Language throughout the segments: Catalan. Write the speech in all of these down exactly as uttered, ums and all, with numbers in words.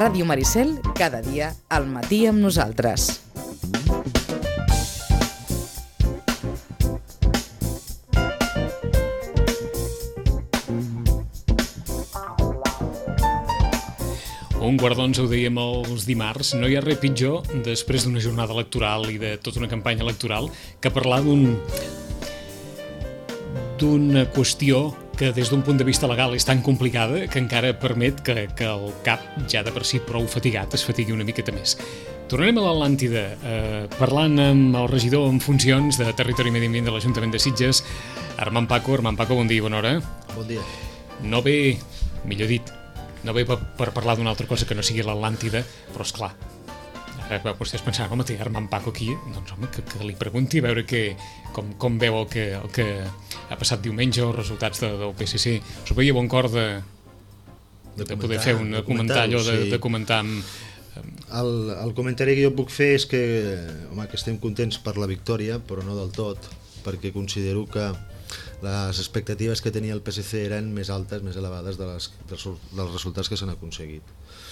Ràdio Maricel, cada dia al matí amb nosaltres. Un quart d'onze, ho dèiem els dimarts, no hi ha res pitjor després d'una jornada electoral i de tota una campanya electoral que parlar d'un d'una qüestió que des d'un punt de vista legal és tan complicada que encara permet que, que el cap, ja de per si prou fatigat, es fatigui una miqueta més. Tornarem a l'Atlàntida, eh, parlant amb el regidor en funcions de Territori i Medi Ambient de l'Ajuntament de Sitges, Armand Paco. Armand Paco, bon dia i bona hora. Bon dia. No ve, millor dit, no ve per, per parlar d'una altra cosa que no sigui l'Atlàntida, però esclar, ara vostès pensaran, home, té Armand Paco aquí, doncs home, que, que li pregunti a veure que, com, com veu el que, el que ha passat diumenge, els resultats de, del P S C. Us veia bon cor de, de, de poder fer un comentari o de, sí. de comentar amb... El, el comentari que jo puc fer és que, home, que estem contents per la victòria, però no del tot, perquè considero que les expectatives que tenia el P S C eren més altes, més elevades de les, dels, dels resultats que s'han aconseguit.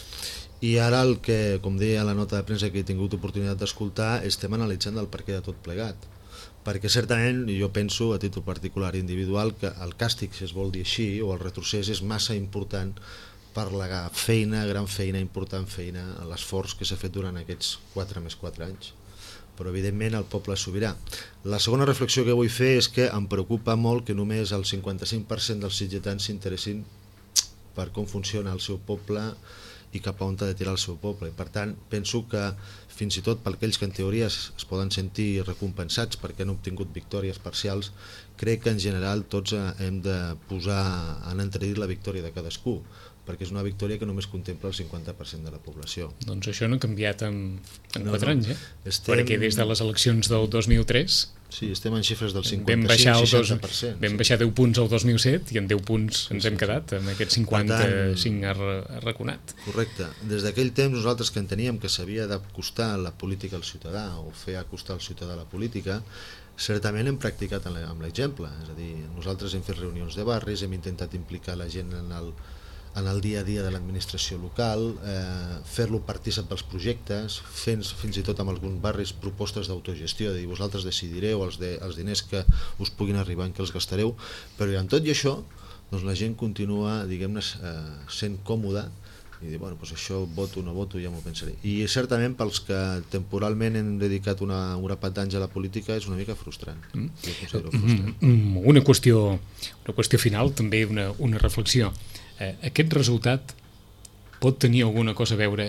I ara el que, com deia la nota de premsa que he tingut oportunitat d'escoltar, estem analitzant el perquè de tot plegat. Perquè certament, jo penso, a títol particular i individual, que el càstig, si es vol dir així, o el retrocés és massa important per la feina, gran feina, important feina, l'esforç que s'ha fet durant aquests quatre més quatre anys. Però evidentment el poble és sobirà. La segona reflexió que vull fer és que em preocupa molt que només el cinquanta-cinc per cent dels sitgetans s'interessin per com funciona el seu poble i cap a on ha de tirar el seu poble. I per tant, penso que fins i tot per aquells que en teoria es, es poden sentir recompensats perquè han obtingut victòries parcials, crec que en general tots hem de posar en entredit la victòria de cadascú, perquè és una victòria que només contempla el cinquanta per cent de la població. Doncs això no ha canviat en, en no, quatre no. anys, eh? Estem... Perquè des de les eleccions del dos mil tres... Sí, estem en xifres del cinquanta-cinc a seixanta per cent. Vam sí. baixar deu punts al dos mil set i en deu punts ens sí, hem quedat, amb aquest cinquanta-cinc arraconat. Correcte. Des d'aquell temps nosaltres que enteníem que s'havia d'acostar la política al ciutadà o fer acostar el ciutadà a la política, certament hem practicat amb l'exemple. És a dir, nosaltres hem fet reunions de barris, hem intentat implicar la gent en el en el dia a dia de l'administració local, eh, fer-lo partícip dels projectes, fent fins i tot amb alguns barris propostes d'autogestió, de dir vosaltres decidireu els, de, els diners que us puguin arribar en què els gastareu, però en tot i això doncs la gent continua, diguem-ne, eh, sent còmoda i dir, bueno, doncs això voto o no voto, ja m'ho pensaré. I certament pels que temporalment hem dedicat una, una grapat d'anys a la política és una mica frustrant. Mm. Jo considero frustrant. Mm, una qüestió, una qüestió final, també una, una reflexió. Eh, aquest resultat pot tenir alguna cosa a veure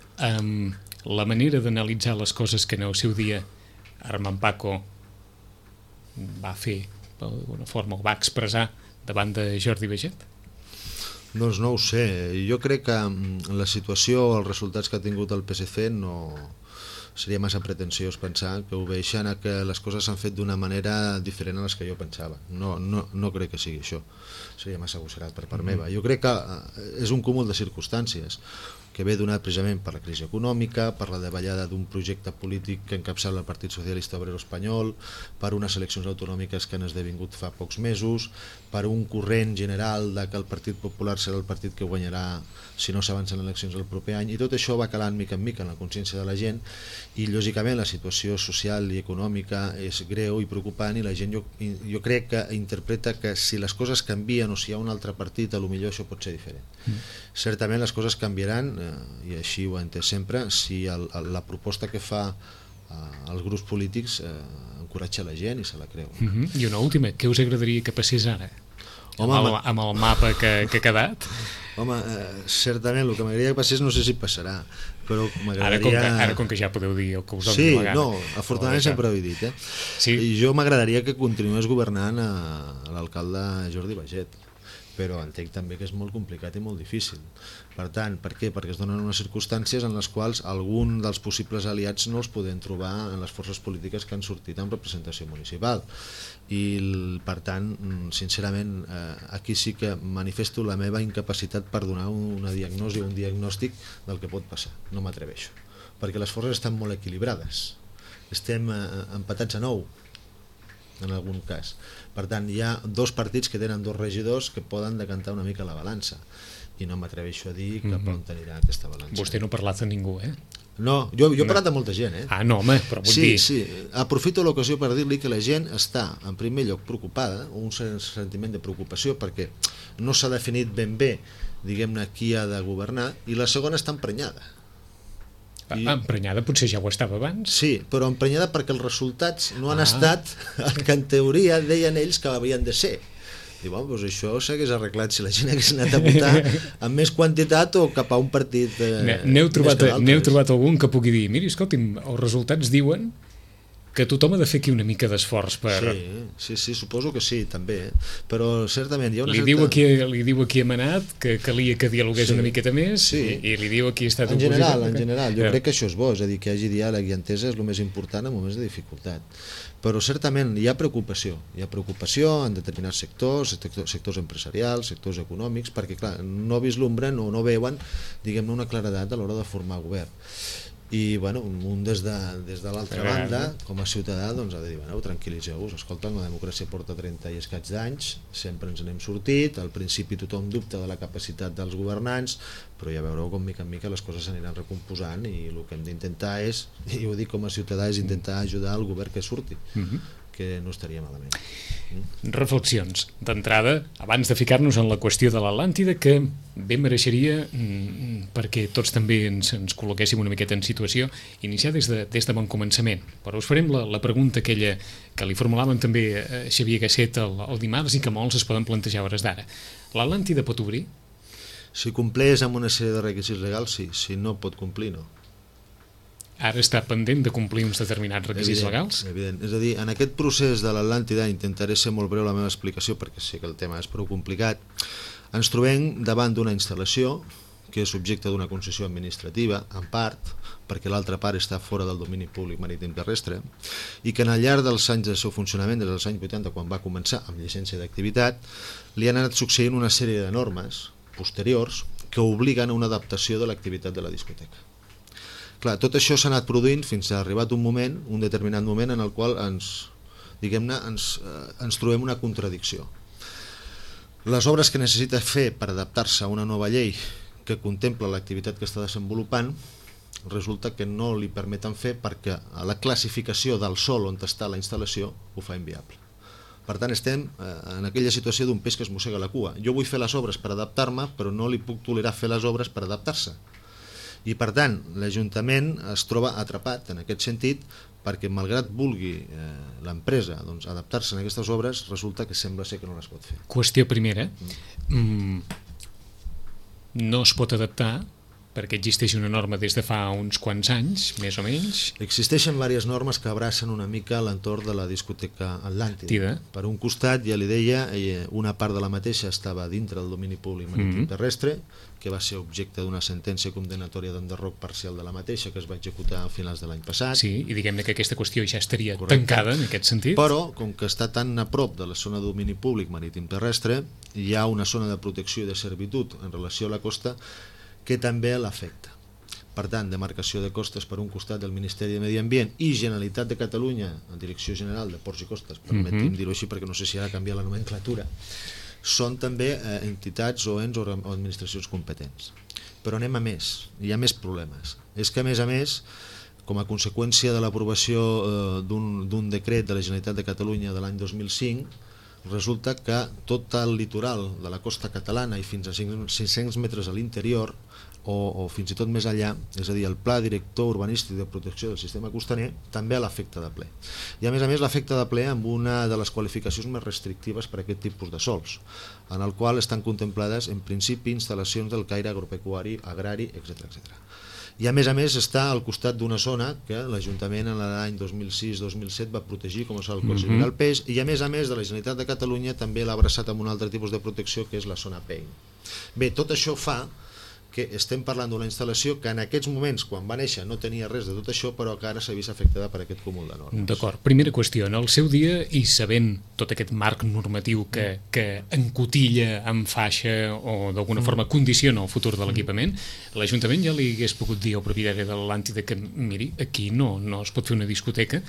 amb la manera d'analitzar les coses que en el seu dia Armand Paco va fer, d'alguna forma, o va expressar davant de Jordi Baiget? Doncs no ho sé. Jo crec que la situació, els resultats que ha tingut el P S C no... seria massa pretensiós pensar que obeixen a que les coses s'han fet d'una manera diferent a les que jo pensava. No, no, no crec que sigui això. Seria massa agosserat per part meva. Jo crec que és un cúmul de circumstàncies que ve donat precisament per la crisi econòmica, per la davallada d'un projecte polític que encapçala el Partit Socialista Obrero Espanyol, per unes eleccions autonòmiques que han esdevingut fa pocs mesos, per un corrent general de que el Partit Popular serà el partit que guanyarà si no s'avancen eleccions el proper any, i tot això va calant mica en mica en la consciència de la gent, i lògicament la situació social i econòmica és greu i preocupant, i la gent jo, jo crec que interpreta que si les coses canvien o si hi ha un altre partit, a lo millor això pot ser diferent. Mm. Certament les coses canviaran, eh, i així ho he entès sempre, si el, el, la proposta que fa eh, els grups polítics eh, encoratja la gent i se la creu. Mm-hmm. I una última, què us agradaria que passés ara? Home, amb, el, amb el mapa que, que ha quedat? Home, eh, certament el que m'agradaria que passés no sé si passarà, però m'agradaria... Ara com, que, ara com que ja podeu dir el que us doni sí, la gana. No, afortunadament sempre ho he dit, eh? Sí. I jo m'agradaria que continués governant a, a l'alcalde Jordi Baiget, però entenc també que és molt complicat i molt difícil. Per tant, per què? Perquè es donen unes circumstàncies en les quals algun dels possibles aliats no els podem trobar en les forces polítiques que han sortit en representació municipal. I per tant, sincerament, eh, aquí sí que manifesto la meva incapacitat per donar una diagnosi o un diagnòstic del que pot passar. No m'atreveixo, perquè les forces estan molt equilibrades. Estem eh, empatats a nou, en algun cas. Per tant, hi ha dos partits que tenen dos regidors que poden decantar una mica la balança. i no m'atreveixo a dir cap on anirà aquesta balança. Vostè no ha parlat amb ningú, eh? No, jo, jo he parlat amb molta gent, eh? Ah, no, home, però vull sí, dir... Sí, aprofito l'ocasió per dir-li que la gent està, en primer lloc, preocupada, un sentiment de preocupació, perquè no s'ha definit ben bé, diguem-ne, qui ha de governar, i la segona està emprenyada. I... Emprenyada potser ja ho estava abans. Sí, però emprenyada perquè els resultats no han ah. estat el que en teoria deien ells que havien de ser. I bueno, doncs això s'hagués arreglat si la gent hagués anat a votar amb més quantitat o cap a un partit eh, n'heu trobat, més que l'altre. N'heu trobat algun que pugui dir, miri, escolti'm, els resultats diuen que tothom ha de fer aquí una mica d'esforç per... Sí, sí, sí, suposo que sí, també, però certament hi ha una li certa... Diu aquí, li diu aquí a Manat que calia que dialogués sí. una miqueta més sí. i, i li diu aquí està... En general, en general, jo crec que això és bo, és a dir, que hi hagi diàleg i entesa és el més important en moments de dificultat. Però certament hi ha preocupació, hi ha preocupació en determinats sectors, sectors empresarials, sectors econòmics, perquè clar, no vislumbren o no veuen, diguem-ne, una claredat a l'hora de formar govern. I bueno, un des de, des de l'altra banda, com a ciutadà, doncs ha de dir, bueno, tranquil·litzeu-vos, escolta, la democràcia porta trenta i escaig d'anys, sempre ens n'hem sortit, al principi tothom dubta de la capacitat dels governants, però ja veureu com mica en mica les coses s'aniran recomposant i el que hem d'intentar és, i ho dic com a ciutadà, és intentar ajudar el govern que surti, mm-hmm. que no estaria malament. Mm? Reflexions. D'entrada, abans de ficar-nos en la qüestió de l'Atlàntida, que bé mereixeria, mm, perquè tots també ens, ens col·loquéssim una miqueta en situació, iniciar des de, des de bon començament. Però us farem la, la pregunta aquella que li formulàvem també a Xavier Gasset el, el dimarts i que molts es poden plantejar a hores d'ara. L'Atlàntida pot obrir? Si compleix amb una sèrie de requisits legals, sí. Si no pot complir, no. Ara està pendent de complir uns determinats requisits evident, legals? Evident. És a dir, en aquest procés de l'Atlàntida, intentaré ser molt breu la meva explicació perquè sé que el tema és prou complicat, ens trobem davant d'una instal·lació que és subjecte d'una concessió administrativa, en part, perquè l'altra part està fora del domini públic marítim terrestre, i que en el llarg dels anys del seu funcionament, des dels anys vuitanta, quan va començar amb llicència d'activitat, li han anat succeint una sèrie de normes posteriors que obliguen a una adaptació de l'activitat de la discoteca. Clar, tot això s'ha anat produint fins a arribat un moment, un determinat moment en el qual ens, diguem-ne, ens, eh, ens trobem una contradicció. Les obres que necessita fer per adaptar-se a una nova llei que contempla l'activitat que està desenvolupant resulta que no li permeten fer perquè a la classificació del sòl on està la instal·lació ho fa inviable. Per tant, estem eh, en aquella situació d'un peix que es mossega la cua. Jo vull fer les obres per adaptar-me, però no li puc tolerar fer les obres per adaptar-se. I per tant, l'Ajuntament es troba atrapat en aquest sentit perquè malgrat vulgui eh, l'empresa doncs, adaptar-se a aquestes obres, resulta que sembla ser que no les pot fer. Qüestió primera, mm, no es pot adaptar perquè existeix una norma des de fa uns quants anys, més o menys. Existeixen diverses normes que abracen una mica l'entorn de la discoteca Atlàntida. Tida. Per un costat, ja li deia, una part de la mateixa estava dintre del domini públic marítim terrestre, que va ser objecte d'una sentència condemnatòria d'enderroc parcial de la mateixa que es va executar a finals de l'any passat. Sí, i diguem-ne que aquesta qüestió ja estaria Correcte. tancada en aquest sentit. Però, com que està tan a prop de la zona de domini públic marítim terrestre, hi ha una zona de protecció i de servitud en relació a la costa que també l'afecta. Per tant, demarcació de costes per un costat del Ministeri de Medi Ambient i Generalitat de Catalunya, en Direcció General de Ports i Costes, permetim uh-huh. dir-ho així perquè no sé si ha de canviar la nomenclatura, són també eh, entitats o ens o administracions competents. Però anem a més, hi ha més problemes. És que a més a més, com a conseqüència de l'aprovació eh, d'un decret de la Generalitat de Catalunya de l'any dos mil cinc, resulta que tot el litoral de la costa catalana i fins a cinc-cents metres a l'interior o, o fins i tot més enllà, és a dir, el Pla Director Urbanístic de Protecció del Sistema Costaner també l'afecta de ple. I a més a més l'afecta de ple amb una de les qualificacions més restrictives per a aquest tipus de sòls, en el qual estan contemplades en principi instal·lacions del caire agropecuari, agrari, etcètera etcètera. I a més a més està al costat d'una zona que l'Ajuntament en l'any dos mil sis dos mil set va protegir com a el Cos Civil del Peix, i a més a més de la Generalitat de Catalunya també l'ha abraçat amb un altre tipus de protecció que és la zona P E I. Bé, tot això fa que estem parlant d'una instal·lació que en aquests moments, quan va néixer, no tenia res de tot això, però que ara s'ha vist afectada per aquest cúmul de normes. D'acord. Primera qüestió, en el seu dia, i sabent tot aquest marc normatiu que, que encotilla amb faixa o d'alguna forma condiciona el futur de l'equipament, l'Ajuntament ja li hagués pogut dir al propietari de l'Atlàntida que, miri, aquí no, no es pot fer una discoteca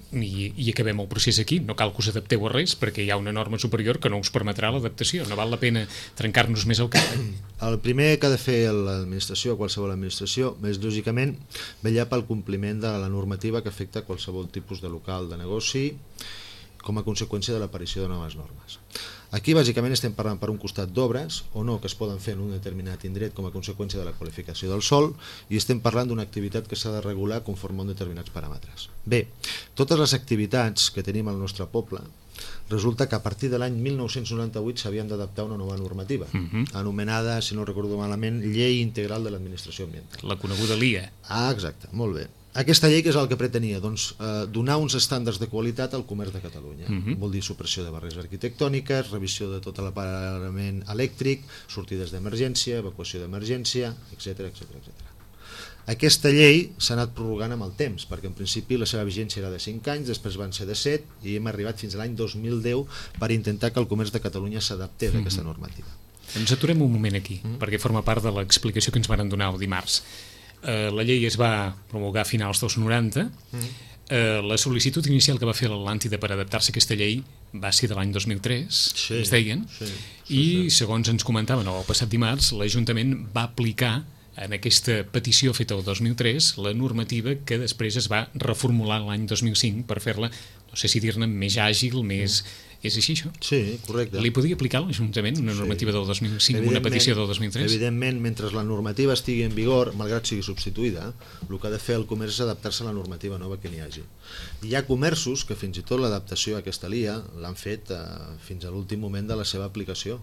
i, i acabem el procés aquí, no cal que us adapteu a res perquè hi ha una norma superior que no us permetrà l'adaptació, no val la pena trencar-nos més el cap. El primer que ha de fer l'administració, qualsevol administració, és lògicament vetllar pel compliment de la normativa que afecta qualsevol tipus de local de negoci com a conseqüència de l'aparició de noves normes. Aquí bàsicament estem parlant per un costat d'obres o no que es poden fer en un determinat indret com a conseqüència de la qualificació del sòl i estem parlant d'una activitat que s'ha de regular conforme a uns determinats paràmetres. Bé, totes les activitats que tenim al nostre poble resulta que a partir de l'any mil nou-cents noranta-vuit s'havien d'adaptar a una nova normativa, uh-huh. anomenada, si no recordo malament, Llei Integral de l'Administració Ambiental. La coneguda L I A. Ah, exacte, molt bé. Aquesta llei que és el que pretenia? Doncs eh, donar uns estàndards de qualitat al comerç de Catalunya. Uh-huh. Vol dir supressió de barreres arquitectòniques, revisió de tot l'aparament elèctric, sortides d'emergència, evacuació d'emergència, etcètera, etcètera, etcètera. Aquesta llei s'ha anat prorrogant amb el temps, perquè en principi la seva vigència era de cinc anys, després van ser de set, i hem arribat fins a l'any dos mil deu per intentar que el comerç de Catalunya s'adaptés a aquesta normativa. Ens aturem un moment aquí, mm. perquè forma part de l'explicació que ens van donar el dimarts. Eh, la llei es va promulgar a finals dels noranta, mm. eh, la sol·licitud inicial que va fer l'Atlàntida per adaptar-se a aquesta llei va ser de l'any dos mil tres, sí, es deien, sí, sí, i sí. segons ens comentaven el passat dimarts, l'Ajuntament va aplicar en aquesta petició feta el dos mil tres la normativa que després es va reformular l'any dos mil cinc per fer-la, no sé si dir-ne, més àgil, més... És així, això? Sí, correcte. Li podia aplicar a l'Ajuntament una normativa sí. del dos mil cinc, una petició del dos mil tres? Evidentment, mentre la normativa estigui en vigor, malgrat sigui substituïda, el que ha de fer el comerç és adaptar-se a la normativa nova que n'hi hagi. Hi ha comerços que fins i tot l'adaptació a aquesta L I A l'han fet eh, fins a l'últim moment de la seva aplicació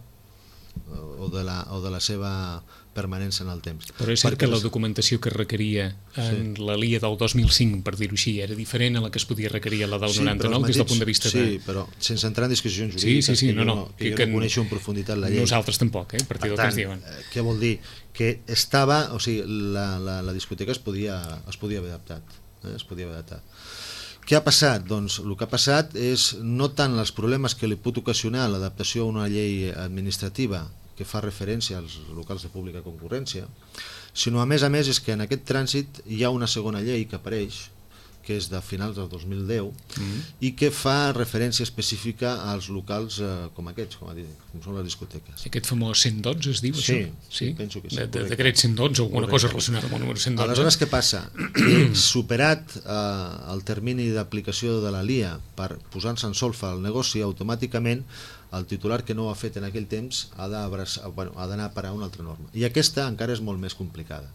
o de la, o de la seva permanència en el temps. Però és cert Perquè que la documentació que requeria en sí. la L I A del dos mil cinc, per dir-ho així, era diferent a la que es podia requerir a la del sí, noranta-nou mateix, des del punt de vista sí, de... Sí, però sense entrar en discussions jurídiques, sí, sí, sí, que, no, no, jo, que, que jo no coneixo en profunditat la llei. Nosaltres tampoc, eh, a partir del que ens diuen. Eh, què vol dir? Que estava, o sigui, la, la, la discoteca es podia, es podia haver adaptat. Eh, es podia haver adaptat. Què ha passat? Doncs el que ha passat és no tant els problemes que li pot ocasionar l'adaptació a una llei administrativa que fa referència als locals de pública concurrència, sinó a més a més és que en aquest trànsit hi ha una segona llei que apareix, que és de finals del dos mil deu, mm-hmm. i que fa referència específica als locals eh, com aquests, com, a dir, com són les discoteques. Aquest famós cent dotze es diu, sí, això? Sí, penso que sí. De, de, decret cent dotze o alguna cosa relacionada amb el número cent dotze. Aleshores, què passa? Que superat eh, el termini d'aplicació de la L I A per posar-se en solfa el negoci, automàticament el titular que no ho ha fet en aquell temps ha d'anar bueno, a parar una altra norma. I aquesta encara és molt més complicada.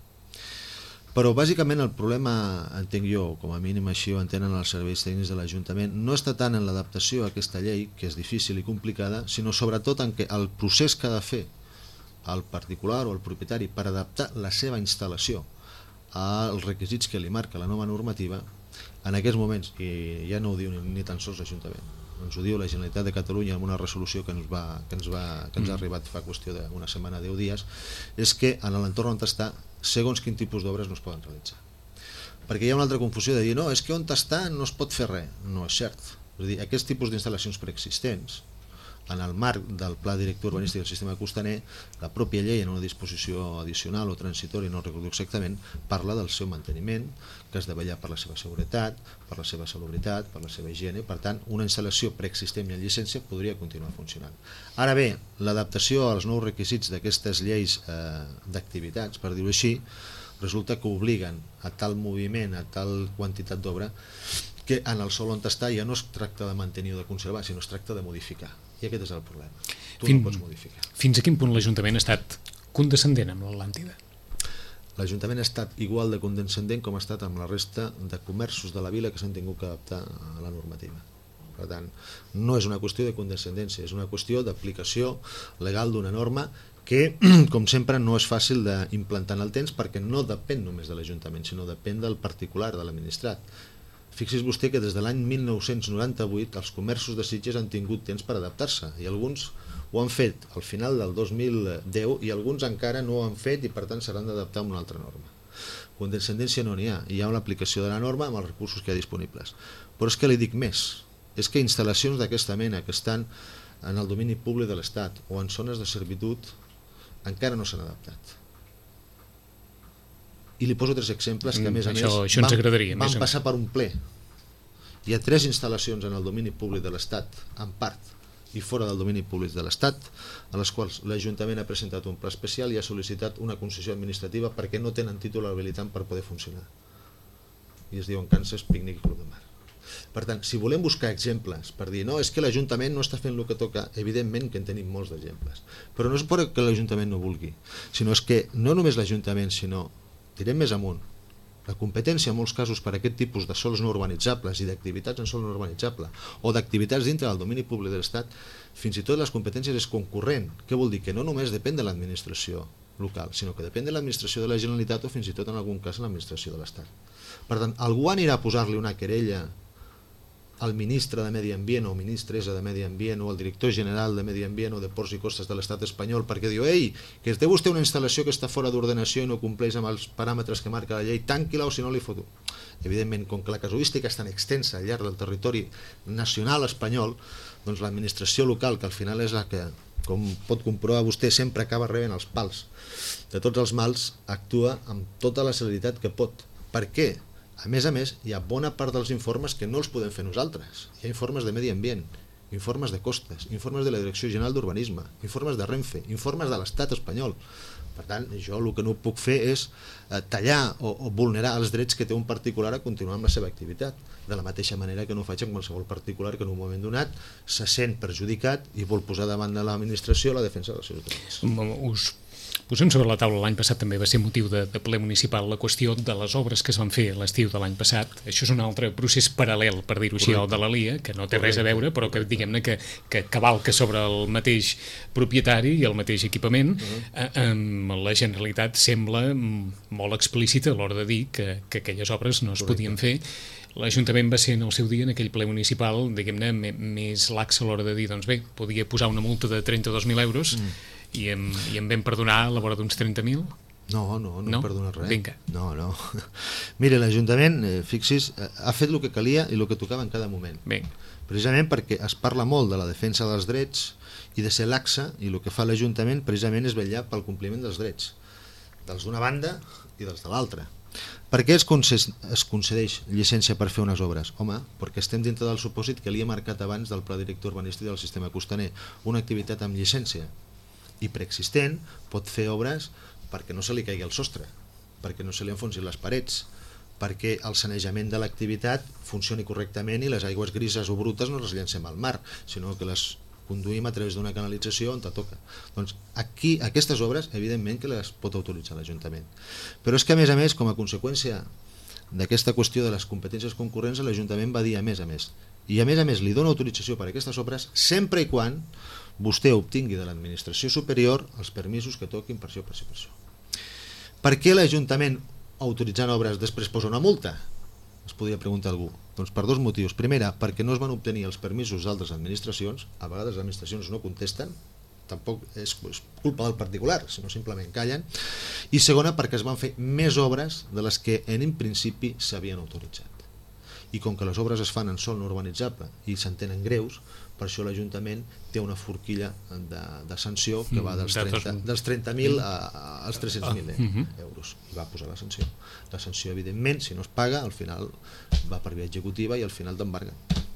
Però bàsicament el problema, entenc jo, com a mínim així ho entenen els serveis tècnics de l'Ajuntament, no està tant en l'adaptació a aquesta llei, que és difícil i complicada, sinó sobretot en que el procés que ha de fer el particular o el propietari per adaptar la seva instal·lació als requisits que li marca la nova normativa, en aquests moments, i ja no ho diu ni, ni tan sols l'Ajuntament, ens ho diu la Generalitat de Catalunya en una resolució que ens, va, que ens, va, que ens ha arribat fa qüestió d'una setmana, deu dies, és que en l'entorn on està, segons quin tipus d'obres no es poden realitzar. Perquè hi ha una altra confusió de dir, no, és que on està no es pot fer res. No és cert. És a dir, aquests tipus d'instal·lacions preexistents, en el marc del Pla Director Urbanístic del Sistema Costaner, la pròpia llei en una disposició addicional o transitòria, no recordo exactament, parla del seu manteniment, que has de vetllar per la seva seguretat, per la seva salubritat, per la seva higiene. Per tant, una instal·lació preexistent i en llicència podria continuar funcionant. Ara bé, l'adaptació als nous requisits d'aquestes lleis eh, d'activitats, per dir-ho així, resulta que obliguen a tal moviment, a tal quantitat d'obra, que en el sòl on està ja no es tracta de mantenir o de conservar, sinó es tracta de modificar. I aquest és el problema. Tu Fin, no pots modificar. Fins a quin punt l'Ajuntament ha estat condescendent amb l'Atlàntida? L'Ajuntament ha estat igual de condescendent com ha estat amb la resta de comerços de la vila que s'han tingut que adaptar a la normativa. Per tant, no és una qüestió de condescendència, és una qüestió d'aplicació legal d'una norma que, com sempre, no és fàcil d'implantar en el temps perquè no depèn només de l'Ajuntament, sinó depèn del particular, de l'administrat. Fixi's vostè que des de l'any mil nou-cents noranta-vuit els comerços de Sitges han tingut temps per adaptar-se i alguns ho han fet al final del dos mil deu i alguns encara no ho han fet i per tant s'hauran d'adaptar a una altra norma. Condescendència no n'hi ha, hi ha una aplicació de la norma amb els recursos que hi ha disponibles. Però és que li dic més, és que instal·lacions d'aquesta mena que estan en el domini públic de l'Estat o en zones de servitud encara no s'han adaptat. I li poso tres exemples que a més a això, més això ens van, agradaria, van més passar per un ple. Hi ha tres instal·lacions en el domini públic de l'Estat, en part i fora del domini públic de l'Estat, a les quals l'Ajuntament ha presentat un pla especial i ha sol·licitat una concessió administrativa perquè no tenen títol habilitant per poder funcionar. I es diuen Kansas Picnic i Club de Mar. Per tant, si volem buscar exemples per dir no, és que l'Ajuntament no està fent el que toca, evidentment que en tenim molts d'exemples. Però no és perquè l'Ajuntament no vulgui, sinó és que no només l'Ajuntament, sinó tirem més amunt. La competència en molts casos per a aquest tipus de sols no urbanitzables i d'activitats en sòl no urbanitzable o d'activitats dintre del domini públic de l'Estat, fins i tot les competències és concurrent. Què vol dir? Que no només depèn de l'administració local, sinó que depèn de l'administració de la Generalitat o fins i tot en algun cas de l'administració de l'Estat. Per tant, algú anirà a posar-li una querella al ministre de Medi Ambient o ministressa de Medi Ambient o al director general de Medi Ambient o de Ports i Costes de l'Estat espanyol perquè diu, ei, que té vostè una instal·lació que està fora d'ordenació i no compleix amb els paràmetres que marca la llei, tanqui-la o si no li foto. Evidentment, com que la casuística és tan extensa al llarg del territori nacional espanyol, doncs l'administració local, que al final és la que, com pot comprovar vostè, sempre acaba rebent els pals de tots els mals, actua amb tota la celeritat que pot. Per què? A més a més, hi ha bona part dels informes que no els podem fer nosaltres. Hi ha informes de Medi Ambient, informes de Costes, informes de la Direcció General d'Urbanisme, informes de Renfe, informes de l'Estat espanyol. Per tant, jo el que no puc fer és tallar o, o vulnerar els drets que té un particular a continuar amb la seva activitat, de la mateixa manera que no ho faig amb qualsevol particular que en un moment donat se sent perjudicat i vol posar davant de l'administració la defensa dels seus drets. Us posem sobre la taula, l'any passat també va ser motiu de, de ple municipal la qüestió de les obres que es van fer l'estiu de l'any passat. Això és un altre procés paral·lel, per dir-ho així, al de la L I A, que no té res a veure, però que diguem-ne que, que cavalca sobre el mateix propietari i el mateix equipament. Uh-huh. eh, eh, la Generalitat sembla molt explícita a l'hora de dir que, que aquelles obres no es podien fer. L'Ajuntament va ser en el seu dia, en aquell ple municipal, diguem-ne, més lax a l'hora de dir, doncs bé, podia posar una multa de trenta-dos mil euros mm. i, em, i em vam perdonar a la vora d'uns trenta mil? No, no, no, no? perdona res. Vinga. No, no. Mire, l'Ajuntament, eh, fixis, eh, ha fet el que calia i el que tocava en cada moment. Vinga. Precisament perquè es parla molt de la defensa dels drets i de ser laxa, i el que fa l'Ajuntament precisament és vetllar pel compliment dels drets, dels d'una banda i dels de l'altra. Per què es concedeix llicència per fer unes obres? Home, perquè estem dintre del supòsit que li he marcat abans del Pla Director Urbanístic del Sistema Costaner, una activitat amb llicència i preexistent pot fer obres perquè no se li caigui el sostre, perquè no se li enfonsin les parets, perquè el sanejament de l'activitat funcioni correctament i les aigües grises o brutes no les llancem al mar, sinó que les conduïm a través d'una canalització on te toca. Doncs aquí, aquestes obres, evidentment que les pot autoritzar l'Ajuntament. Però és que a més a més, com a conseqüència d'aquesta qüestió de les competències concurrents, l'Ajuntament va dir a més a més. I a més a més li dona autorització per a aquestes obres sempre i quan vostè obtingui de l'administració superior els permisos que toquin per això, per això, per això. Per què l'Ajuntament, autoritzant obres, després posa una multa? Es podria preguntar algú. Doncs per dos motius. Primera, perquè no es van obtenir els permisos d'altres administracions. A vegades les administracions no contesten, tampoc és culpa del particular, sinó simplement callen. I segona, perquè es van fer més obres de les que en un principi s'havien autoritzat. I com que les obres es fan en sòl no urbanitzable i s'entenen greus, per això l'Ajuntament té una forquilla de, de sanció que va dels trenta, dels trenta mil als tres-cents mil euros. I va posar la sanció. La sanció, evidentment, si no es paga, al final va per via executiva i al final t'embarga.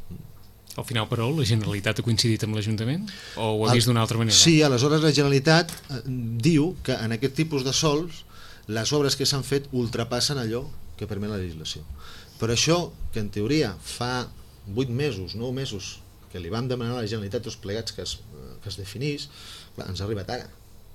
Al final, però, la Generalitat ha coincidit amb l'Ajuntament? O ho ha vist d'una altra manera? Sí, aleshores la Generalitat eh, diu que en aquest tipus de sòls les obres que s'han fet ultrapassen allò que permet la legislació. Per això, que en teoria fa vuit mesos, nou mesos, que li vam demanar a la Generalitat tots plegats que es, que es definís, clar, ens ha arribat ara.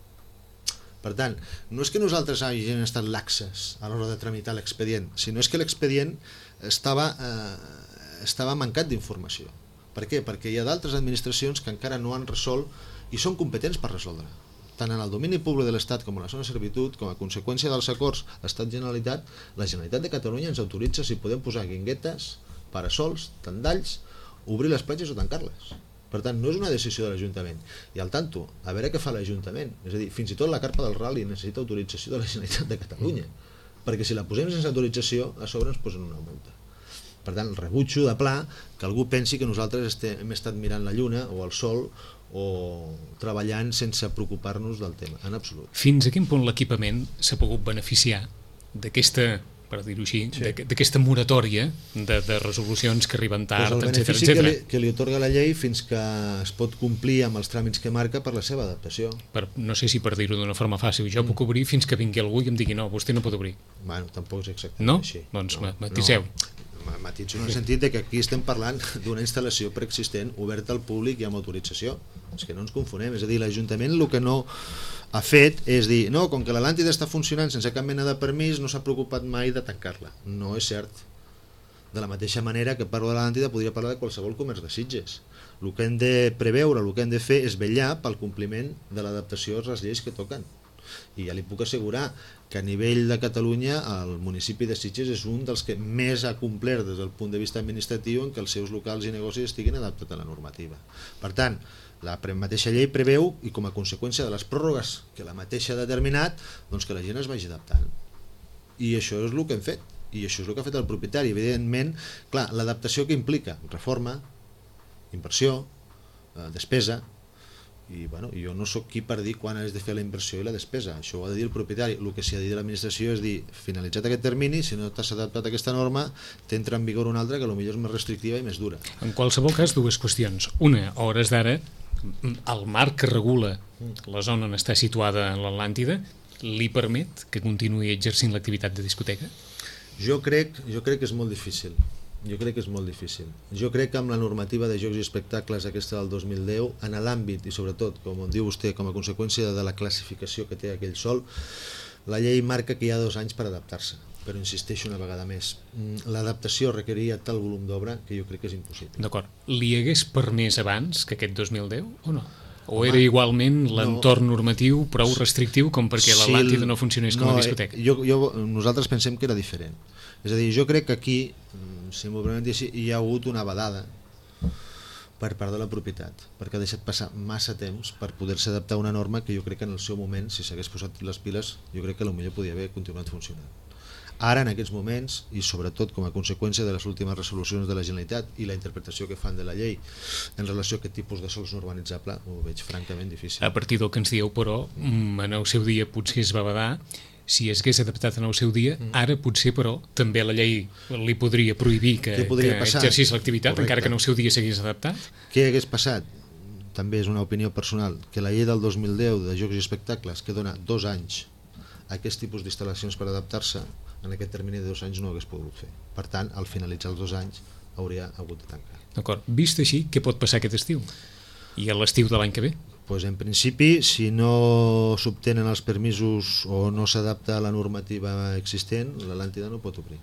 Per tant, no és que nosaltres hagin estat laxes a l'hora de tramitar l'expedient, sinó és que l'expedient estava, eh, estava mancat d'informació. Per què? Perquè hi ha d'altres administracions que encara no han resolt i són competents per resoldre. Tant en el domini públic de l'Estat com en la zona de servitud, com a conseqüència dels acords Estat-Generalitat, la Generalitat de Catalunya ens autoritza si podem posar guinguetes parasols, tendalls, obrir les platges o tancar-les. Per tant, no és una decisió de l'Ajuntament. I al tanto, a veure què fa l'Ajuntament. És a dir, fins i tot la carpa del ral·li necessita autorització de la Generalitat de Catalunya, perquè si la posem sense autorització, a sobre ens posen una multa. Per tant, rebutjo de pla que algú pensi que nosaltres estem, hem estat mirant la lluna o el sol o treballant sense preocupar-nos del tema, en absolut. Fins a quin punt l'equipament s'ha pogut beneficiar d'aquesta, per dir-ho així, sí. d'aquesta moratòria de, de resolucions que arriben tard, pues el etcètera, benefici etcètera. que li, que li otorga la llei fins que es pot complir amb els tràmits que marca per la seva adaptació. Per, no sé si per dir-ho d'una forma fàcil, jo mm. puc obrir fins que vingui algú i em digui no, vostè no pot obrir. Bueno, tampoc és exactament no? així. Doncs no, matiseu. No. Matitzo en el sentit de que aquí estem parlant d'una instal·lació preexistent oberta al públic i amb autorització. És que no ens confonem, és a dir, l'Ajuntament el que no ha fet és dir, no, com que l'Atlàntida està funcionant sense cap mena de permís, no s'ha preocupat mai de tancar-la. No és cert. De la mateixa manera que parlo de l'Atlàntida podria parlar de qualsevol comerç de Sitges. El que hem de preveure, el que hem de fer és vetllar pel compliment de l'adaptació a les lleis que toquen. I ja li puc assegurar que a nivell de Catalunya el municipi de Sitges és un dels que més ha complert des del punt de vista administratiu en què els seus locals i negocis estiguin adaptats a la normativa. Per tant, la mateixa llei preveu, i com a conseqüència de les pròrrogues que la mateixa ha determinat, doncs que la gent es vagi adaptant. I això és el que hem fet, i això és el que ha fet el propietari. Evidentment, clar, l'adaptació que implica reforma, inversió, eh, despesa, i bueno, jo no sóc qui per dir quan has de fer la inversió i la despesa, això ho ha de dir el propietari. El que s'ha de dir a l'administració és dir, finalitzat aquest termini, si no t'has adaptat a aquesta norma, t'entra en vigor una altra que potser és més restrictiva i més dura. En qualsevol cas, dues qüestions. Una, a hores d'ara, el marc que regula la zona on està situada l'Atlàntida li permet que continuï exercint l'activitat de discoteca? Jo crec, jo crec que és molt difícil. Jo crec que és molt difícil. Jo crec que amb la normativa de jocs i espectacles aquesta del dos mil deu, en l'àmbit i sobretot, com diu vostè, com a conseqüència de la classificació que té aquell sòl, la llei marca que hi ha dos anys per adaptar-se, però insisteixo una vegada més. L'adaptació requeriria tal volum d'obra que jo crec que és impossible. D'acord. Li hagués permès abans que aquest dos mil deu o no? O era igualment l'entorn no, normatiu prou restrictiu com perquè sí, l'Atlàntida no funcionés com no, a discoteca? Jo, jo, nosaltres pensem que era diferent. És a dir, jo crec que aquí, si m'ho permet dir així, hi ha hagut una vedada per part de la propietat, perquè ha deixat passar massa temps per poder-se adaptar a una norma que jo crec que en el seu moment, si s'hagués posat les piles, jo crec que potser podia haver continuat funcionant. Ara, en aquests moments, i sobretot com a conseqüència de les últimes resolucions de la Generalitat i la interpretació que fan de la llei en relació a aquest tipus de sols no urbanitzable, ho veig francament difícil. A partir del que ens dieu, però, en el seu dia potser es va vedar, si es hagués adaptat en el seu dia, ara potser, però, també la llei li podria prohibir que, que exercís l'activitat, encara que en el seu dia s'hagués adaptat? Què hagués passat? També és una opinió personal, que la llei del dos mil deu de jocs i espectacles, que dona dos anys a aquest tipus d'instal·lacions per adaptar-se, en aquest termini de dos anys no ho hagués pogut fer. Per tant, al finalitzar els dos anys hauria hagut de tancar. D'acord. Vist així, què pot passar aquest estiu? I a l'estiu de l'any que ve? Pues en principi, si no s'obtenen els permisos o no s'adapta a la normativa existent, l'Atlàntida no pot obrir.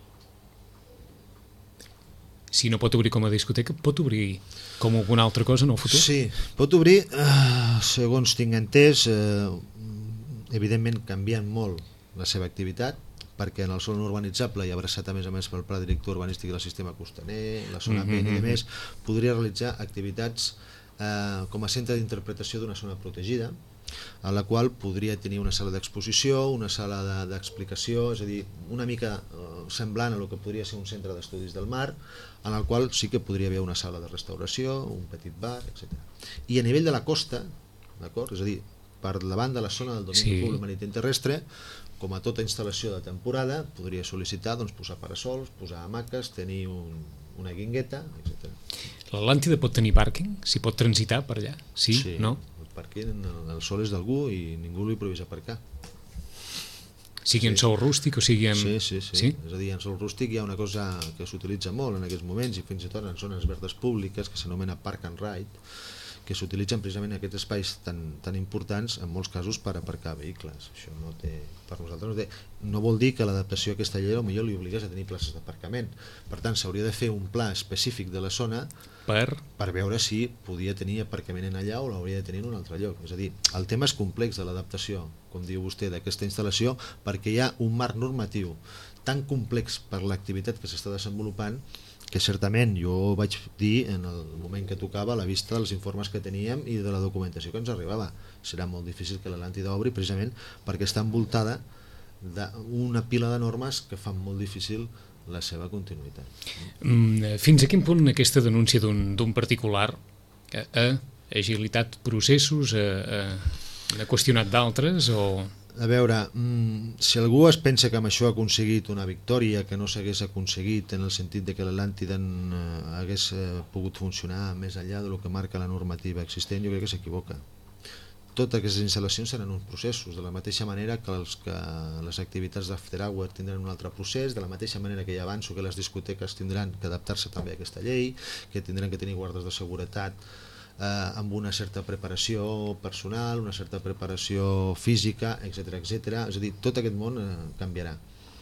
Si no pot obrir com a discoteca, pot obrir com alguna altra cosa en el futur? Sí, pot obrir, eh, segons tinc entès, eh, evidentment canviant molt la seva activitat, perquè en el sòl no urbanitzable i abraçat a més a més pel pla director urbanístic del sistema costaner, la zona P N i demés, podria realitzar activitats eh, com a centre d'interpretació d'una zona protegida, a la qual podria tenir una sala d'exposició, una sala d'explicació, és a dir, una mica eh, semblant a el que podria ser un centre d'estudis del mar, en el qual sí que podria haver una sala de restauració, un petit bar, etcètera. I a nivell de la costa, d'acord, és a dir, per davant de la zona del domini sí. públic marítim terrestre, com a tota instal·lació de temporada, podria sol·licitar doncs, posar parasols, posar hamaques, tenir un, una guingueta, etcètera. L'Atlàntida pot tenir pàrquing? S'hi pot transitar per allà? Sí? Sí, no? El pàrquing, el, el sol és d'algú i ningú li prohibeix aparcar. Sigui sí. en sol rústic o sigui en... Sí, sí, sí, sí. És a dir, en sol rústic hi ha una cosa que s'utilitza molt en aquests moments i fins i tot en zones verdes públiques que s'anomena Park and Ride, que s'utilitzen precisament aquests espais tan, tan importants en molts casos per aparcar vehicles. Això no té, per nosaltres no té, no vol dir que l'adaptació a aquesta llei potser li obligués a tenir places d'aparcament. Per tant, s'hauria de fer un pla específic de la zona per... per veure si podia tenir aparcament en allà o l'hauria de tenir en un altre lloc. És a dir, el tema és complex de l'adaptació, com diu vostè, d'aquesta instal·lació, perquè hi ha un marc normatiu tan complex per l'activitat que s'està desenvolupant que certament jo ho vaig dir en el moment que tocava a la vista dels informes que teníem i de la documentació que ens arribava. Serà molt difícil que l'Atlàntida obri precisament perquè està envoltada d'una pila de normes que fan molt difícil la seva continuïtat. Mm, fins a quin punt aquesta denúncia d'un particular a, a agilitat processos, a, a, ha qüestionat d'altres o... A veure, si algú es pensa que amb això ha aconseguit una victòria que no s'hagués aconseguit en el sentit de que l'Atlàntida hagués pogut funcionar més enllà del que marca la normativa existent, jo crec que s'equivoca. Totes aquestes instal·lacions seran uns processos, de la mateixa manera que, els, que les activitats d'after hour tindran un altre procés, de la mateixa manera que ja avanço que les discoteques tindran que adaptar-se també a aquesta llei, que tindran que tenir guardes de seguretat Eh, amb una certa preparació personal, una certa preparació física, etcètera, etcètera. És a dir, tot aquest món eh, canviarà.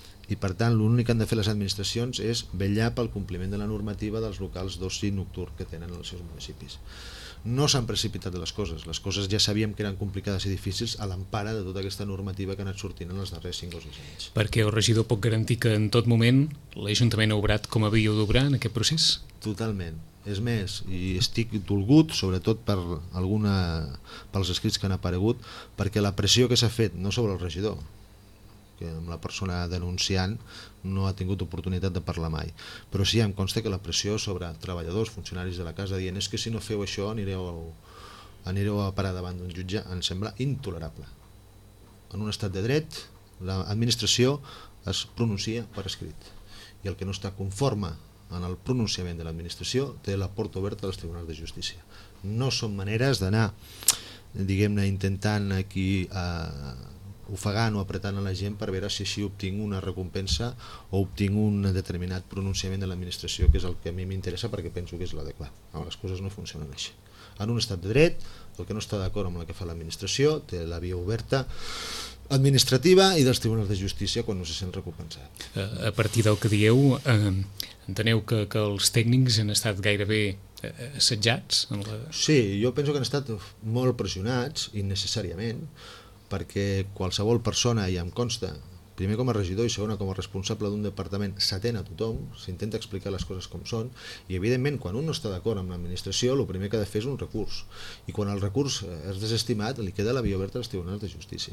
I per tant, l'únic que han de fer les administracions és vetllar pel compliment de la normativa dels locals d'oci nocturn que tenen els seus municipis. No s'han precipitat de les coses. Les coses ja sabíem que eren complicades i difícils a l'empara de tota aquesta normativa que ha anat sortint en els darrers cinc o sis anys. Perquè el regidor pot garantir que en tot moment l'Ajuntament ha obrat com havia d'obrar en aquest procés? Totalment. És més, i estic dolgut, sobretot per alguna, pels escrits que han aparegut, perquè la pressió que s'ha fet, no sobre el regidor, que amb la persona denunciant no ha tingut oportunitat de parlar mai, però sí em consta que la pressió sobre treballadors, funcionaris de la casa, dient és que si no feu això anireu, anireu a parar davant d'un jutge, em sembla intolerable. En un estat de dret, l'administració es pronuncia per escrit, i el que no està conforme en el pronunciament de l'administració té la porta oberta als tribunals de justícia. No són maneres d'anar, diguem-ne, intentant aquí eh, ofegant o apretant a la gent per veure si així obtinc una recompensa o obtinc un determinat pronunciament de l'administració, que és el que a mi m'interessa perquè penso que és l'adequat. Les coses no funcionen així. En un estat de dret, el que no està d'acord amb el que fa l'administració té la via oberta administrativa i dels tribunals de justícia quan no se sent recompensat. A partir del que dieu, eh, enteneu que, que els tècnics han estat gairebé assetjats? En la... Sí, jo penso que han estat molt pressionats innecessàriament, perquè qualsevol persona, i em consta, primer com a regidor i segona com a responsable d'un departament, s'atén a tothom, s'intenta explicar les coses com són, i evidentment quan un no està d'acord amb l'administració el primer que ha de fer és un recurs, i quan el recurs és desestimat li queda la via oberta als tribunals de justícia.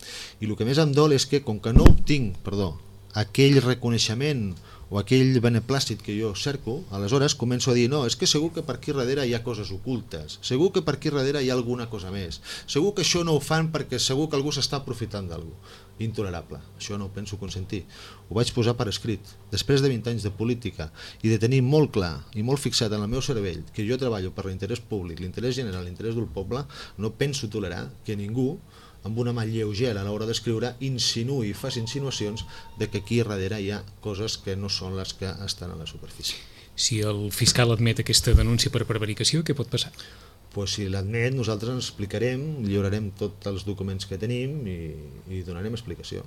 I el que més em dol és que com que no obtinc, perdó, aquell reconeixement o aquell beneplàcit que jo cerco, aleshores començo a dir no, és que segur que per aquí darrere hi ha coses ocultes, segur que per aquí darrere hi ha alguna cosa més, segur que això no ho fan perquè segur que algú s'està aprofitant d'algú. Intolerable, això no ho penso consentir. Ho vaig posar per escrit. Després de vint anys de política i de tenir molt clar i molt fixat en el meu cervell que jo treballo per l'interès públic, l'interès general, l'interès del poble, no penso tolerar que ningú amb una mà lleugera a l'hora d'escriure insinuï i faci insinuacions de que aquí darrere hi ha coses que no són les que estan a la superfície. Si el fiscal admet aquesta denúncia per prevaricació, què pot passar? Pues si l'admet, nosaltres ens explicarem, lliurarem tots els documents que tenim i, i donarem explicació.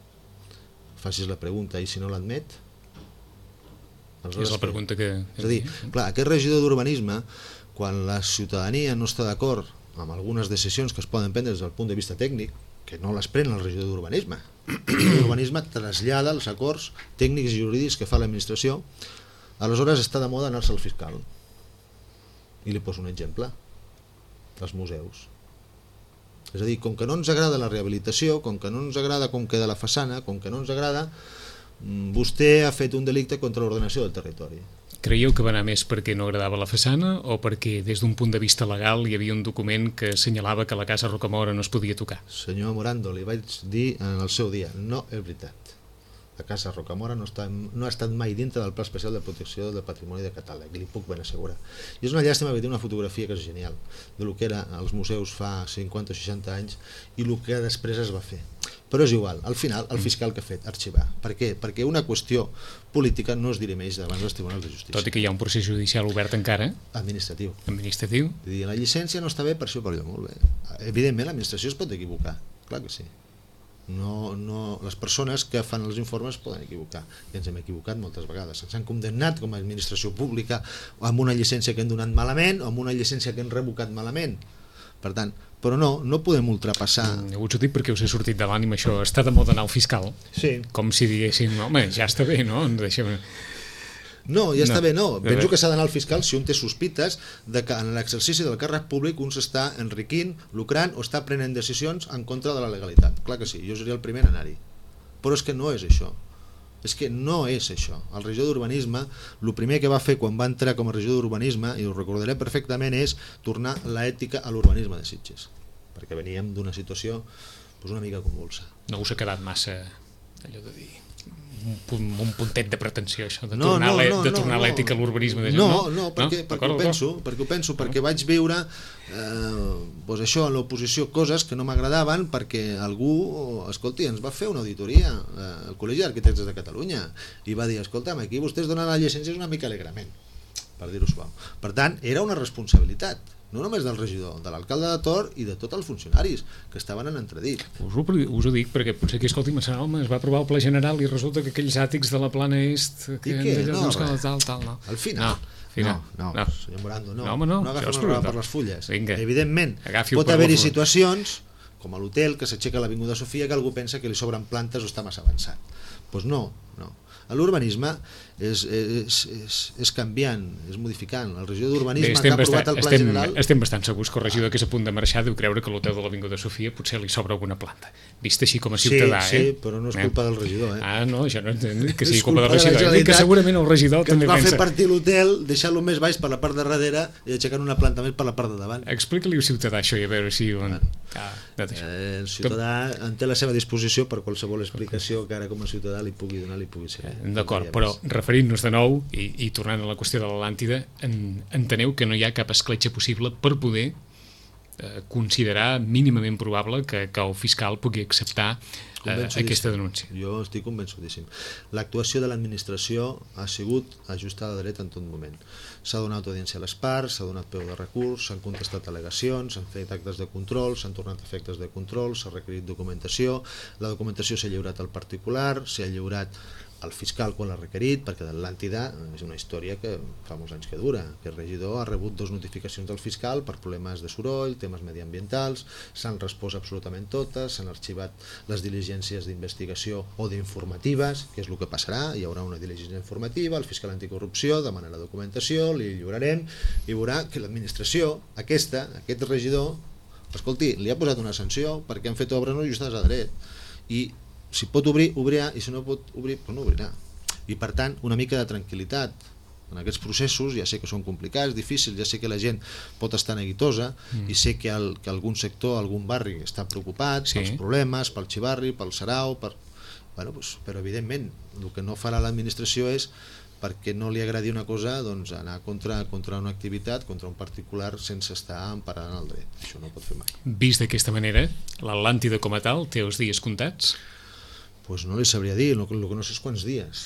Facis la pregunta, i si no l'admet? És la pregunta que... És a dir, clar, aquest regidor d'urbanisme, quan la ciutadania no està d'acord amb algunes decisions que es poden prendre des del punt de vista tècnic, que no les pren el regidor d'urbanisme. El regidor d'urbanisme trasllada els acords tècnics i jurídics que fa l'administració, aleshores està de moda anar-se al fiscal. I li poso un exemple, els museus. És a dir, com que no ens agrada la rehabilitació, com que no ens agrada com queda la façana, com que no ens agrada, vostè ha fet un delicte contra l'ordenació del territori. Creieu que va anar més perquè no agradava la façana o perquè des d'un punt de vista legal hi havia un document que assenyalava que la casa Rocamora no es podia tocar? Senyor Morando, li vaig dir en el seu dia, no és veritat. La casa Rocamora no, està, no ha estat mai dintre del Pla Especial de Protecció del Patrimoni de Catàleg, li puc ben assegurar. I és una llàstima que té una fotografia que és genial, de lo que eren els museus fa cinquanta o seixanta anys i el que després es va fer. Però és igual, al final el fiscal que ha fet, arxivar. Per què? Perquè una qüestió política no es dirimeix davant dels tribunals de justícia. Tot i que hi ha un procés judicial obert encara. Administratiu. Administratiu. Vull dir, la llicència no està bé per això per allò, molt bé. Evidentment l'administració es pot equivocar, clar que sí. No, no, les persones que fan els informes poden equivocar, i ens hem equivocat moltes vegades. Ens han condemnat com a administració pública amb una llicència que hem donat malament o amb una llicència que hem revocat malament. Per tant, però no, no podem ultrapassar... Mm, ho dic perquè us ha sortit de l'ànima això, està de moda anar al fiscal. Sí. Com si diguessin, home, ja està bé, no? Deixem... No, ja està No. bé, no. Ja Penso bé. que s'ha d'anar al fiscal si un té sospites de que en l'exercici del càrrec públic un s'està enriquint, lucrant o està prenent decisions en contra de la legalitat. Clar que sí, jo seria el primer a anar-hi. Però és que no és això. És que no és això. El regidor d'Urbanisme, el primer que va fer quan va entrar com a regidor d'Urbanisme, i ho recordaré perfectament, és tornar l'ètica a l'urbanisme de Sitges. Perquè veníem d'una situació pues, una mica convulsa. No us ha quedat massa allò de dir un, punt, un puntet de pretensió, això, de No, tornar, no, l'è- no, de no, tornar no. l'ètica a l'urbanisme. De No, gent, no, perquè, no? perquè, ho penso, perquè ho penso, perquè vaig viure eh, doncs això, en l'oposició, coses que no m'agradaven perquè algú, escolti, ens va fer una auditoria eh, al Col·legi d'Arquitectes de Catalunya i va dir, escolta'm, aquí vostès donen la llicència una mica alegrament, per dir-ho suau. Per tant, era una responsabilitat, no només del regidor, de l'alcalde de Tor i de tots els funcionaris que estaven en entredit. Us ho, us ho dic perquè potser que, escolti, Home, es va aprovar el pla general i resulta que aquells àtics de la plana est que I què? d'allò, No, doncs, que res. tal, tal, no. Al final, No, final. no, no, no. senyor Morando, no, No, home, no, no això agafem és el rave veritat. per les fulles. Vinga. Evidentment, Agafi-ho pot per haver-hi la flor. situacions, com a l'hotel, que s'aixeca a l'Avinguda Sofia, que algú pensa que li sobren plantes o està massa avançat. Doncs pues no, no. L'urbanisme és, és, és, és canviant, és modificant. El regidor d'Urbanisme que ha aprovat el Pla estem, General... estem bastant segurs que el regidor que és a punt de marxar deu creure que a l'hotel de l'Avinguda Sofia potser li sobra alguna planta. Vist així com a ciutadà, sí, eh? Sí, però no és culpa del regidor, eh? Ah, no, això no entenc que sigui És culpa del culpa de la regidor. Dic que Generalitat, segurament el regidor que ens també va fer pensa... partir l'hotel, deixar-lo més baix per la part de darrere i aixecant una planta més per la part de davant. Explica-li al ciutadà això i a veure si... On... Ah, no té això. Eh, el ciutadà en té la seva disposició per qualsevol explicació que ara com a ciutadà li pugui donar, li pugui ser. D'acord, però referint-nos de nou i, i tornant a la qüestió de l'Atlàntida, en, enteneu que no hi ha cap escletxa possible per poder eh, considerar mínimament probable que, que el fiscal pugui acceptar eh, aquesta denúncia. Jo estic convençudíssim. L'actuació de l'administració ha sigut ajustada a dret en tot moment. S'ha donat audiència a les parts, s'ha donat peu de recurs, s'han contestat al·legacions, s'han fet actes de control, s'han tornat a fer actes de control, s'ha requerit documentació, la documentació s'ha lliurat al particular, s'ha lliurat al fiscal quan l'ha requerit, perquè l'Atlàntida és una història que fa molts anys que dura, que el regidor ha rebut dos notificacions del fiscal per problemes de soroll, temes mediambientals, s'han respost absolutament totes, s'han arxivat les diligències d'investigació o d'informatives, que és el que passarà, hi haurà una diligència informativa, el fiscal anticorrupció demanarà documentació, li lliurarem, i veurà que l'administració, aquesta, aquest regidor, escolti, li ha posat una sanció perquè han fet obres no ajustades a dret, i si pot obrir, obrirà, i si no pot obrir, doncs no obrirà. I per tant, una mica de tranquil·litat en aquests processos. Ja sé que són complicats, difícils, ja sé que la gent pot estar neguitosa mm. i sé que, el, que algun sector, algun barri està preocupat sí. pels problemes, pel xivarri, pel sarau, per... bueno, doncs, però evidentment el que no farà l'administració és perquè no li agradi una cosa, doncs anar contra, contra una activitat, contra un particular sense estar emparant el dret. Això no ho pot fer mai. Vist d'aquesta manera, l'Atlàntida com a tal té els dies comptats? Pues no li sabria dir, el que no sé és quants dies.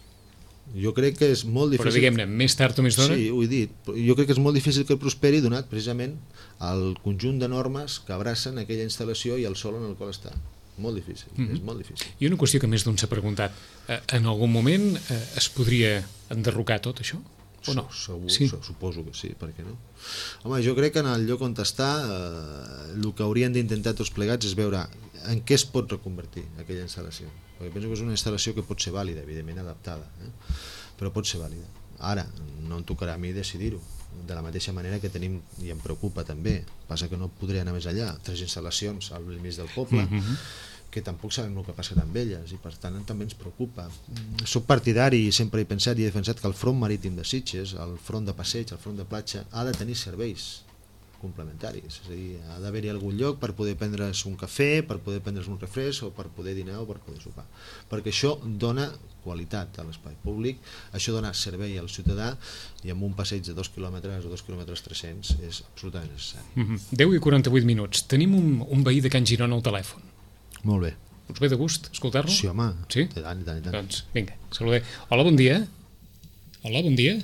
Jo crec que és molt difícil... Però diguem-ne, més tard o més d'hora? Sí, ho he dit. Jo crec que és molt difícil que prosperi donat precisament el conjunt de normes que abracen aquella instal·lació i el sòl en el qual està. Molt difícil, mm-hmm. és molt difícil. I una qüestió que més d'un s'ha preguntat, en algun moment es podria enderrocar tot això? O no? Segur, sí. Suposo que sí, per què no? Home, jo crec que en el lloc on està eh, el que haurien d'intentar tots plegats és veure en què es pot reconvertir aquella instal·lació, perquè penso que és una instal·lació que pot ser vàlida, evidentment adaptada, eh? però pot ser vàlida. Ara, no em tocarà a mi decidir-ho, de la mateixa manera que tenim, i em preocupa també, passa que no podré anar més enllà, tres instal·lacions al mig del poble, mm-hmm. que tampoc sabem el que passarà amb elles i per tant també ens preocupa. Soc partidari i sempre he pensat i he defensat que el front marítim de Sitges, el front de passeig, el front de platja, ha de tenir serveis complementaris, és a dir, ha d'haver-hi algun lloc per poder prendre's un cafè, per poder prendre's un refresc o per poder dinar o per poder sopar, perquè això dona qualitat a l'espai públic, això dona servei al ciutadà i amb un passeig de dos quilòmetres o dos quilòmetres tres-cents és absolutament necessari. Mm-hmm. deu i quaranta-vuit minuts. Tenim un, un veí de Can Girona al telèfon. Molt bé. Us ve de gust escoltar-lo? Sí, home. Sí? I tant, i tant, i tant. Doncs, vinga, saludem. Hola, bon dia. Hola, bon dia.